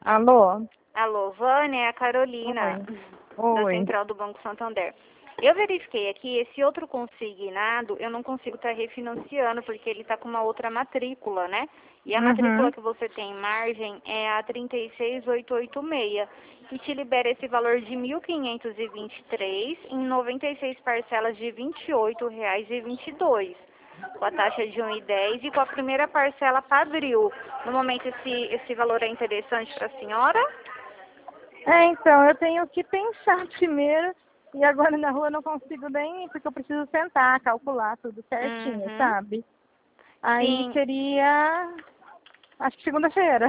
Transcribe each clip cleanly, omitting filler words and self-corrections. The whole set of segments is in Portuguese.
Alô? Alô, Vânia, é a Carolina, Oi. da Oi. Central do Banco Santander. Eu verifiquei aqui, esse outro consignado, eu não consigo estar refinanciando, porque ele está com uma outra matrícula, né? E a matrícula Uhum. que você tem em margem é a 36886, que te libera esse valor de 1.523 em 96 parcelas de R$ 28,22, com a taxa de 1,10 e com a primeira parcela para abril. No momento, esse valor é interessante para a senhora? Então, eu tenho que pensar primeiro. E agora na rua eu não consigo nem, porque eu preciso sentar, calcular tudo certinho, Uhum. sabe? Aí Sim, seria, acho que segunda-feira.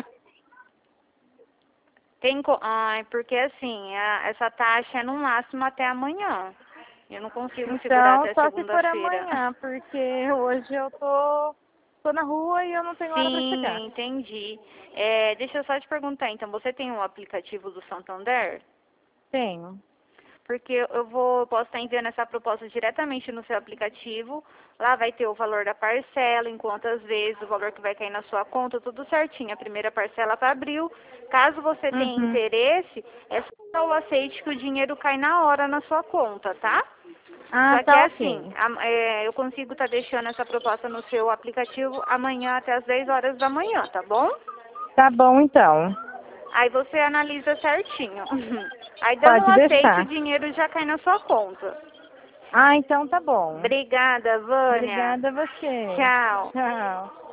Ai, porque assim, essa taxa é no máximo até amanhã. Eu não consigo segurar Então, até só se for segunda-feira. amanhã, porque hoje eu tô na rua e eu não tenho hora para chegar. Sim, entendi. Deixa eu só te perguntar, então, você tem um aplicativo do Santander? Tenho. Porque posso estar enviando essa proposta diretamente no seu aplicativo. Lá vai ter o valor da parcela, em quantas vezes, o valor que vai cair na sua conta, tudo certinho. A primeira parcela para abril. Caso você tenha Uhum. interesse, é só o aceite que o dinheiro cai na hora na sua conta, tá? Ah, Só que tá é assim, ok. eu consigo estar deixando essa proposta no seu aplicativo amanhã até as 10 horas da manhã, tá bom? Tá bom então. Aí você analisa certinho. Aí dando o Pode aceite, o deixar. dinheiro já cai na sua conta. Ah, então tá bom. Obrigada, Vânia. Obrigada a você. Tchau. Tchau.